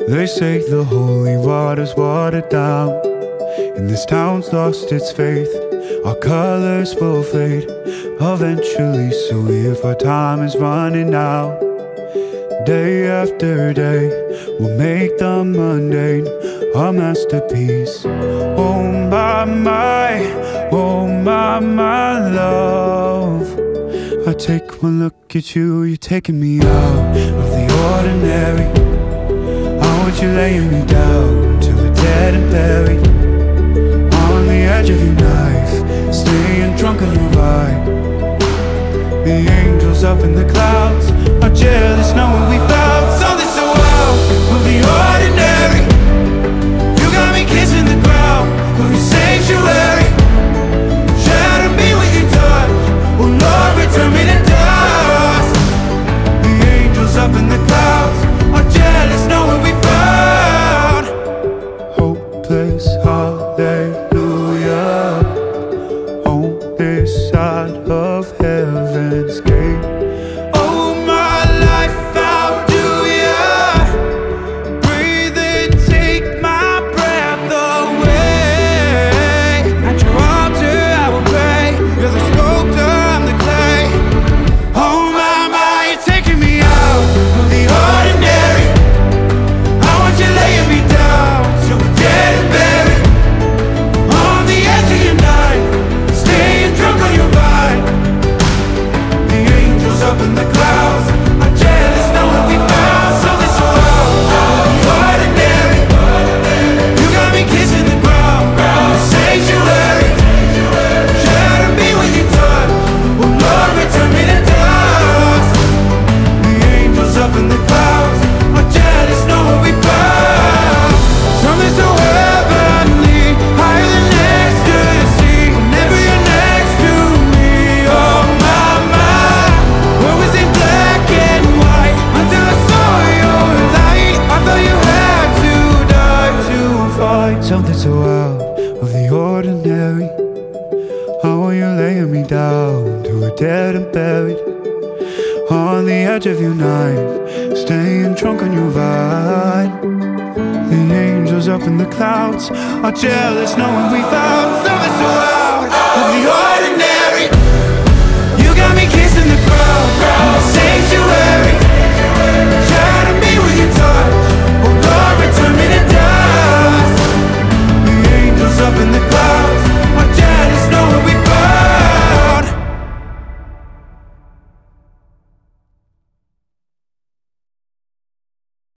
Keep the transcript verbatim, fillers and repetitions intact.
They say the holy water's watered down, and this town's lost its faith. Our colors will fade eventually, so if our time is running out, day after day, we'll make the mundane our masterpiece. Oh my, my, oh my, my love, I take one look at you, you're taking me out of the ordinary. I want you laying me down till we're dead and buried, on the edge of your knife, staying drunk on your vibe. The angels up in the clouds are jealous knowing we found something so out of the ordinary. You got me kissing the ground of your sanctuary. Shatter me with your touch, oh Lord, return me to dust. The angels up in the clouds are jealous knowing we found hopeless hallelujah on this side of heaven's gate. Oh my life, how do ya breathe and take my breath away? At your altar I will pray, you're the sculptor, I'm the clay. Oh my, my, you're taking me out of the ordinary. I want you laying me down till we're dead and buried, on the edge of your knife, staying drunk on your vine. The angels up in the clouds are jealous knowing we found something so out of the ordinary. You got me kissing the ground in the sanctuary. Shatter me with your touch, oh Lord, return me to dust. The angels up in the clouds are jealous knowing we found something so heavenly, higher than ecstasy. Whenever you're next to me, oh my, my, world was in black and white until I saw your light. I thought you had to die to find something so out of the ordinary. I want you laying me down till we're dead and buried, on the edge of your knife, staying drunk on your vine. The angels up in the clouds are jealous knowing we found something so out of the ordinary.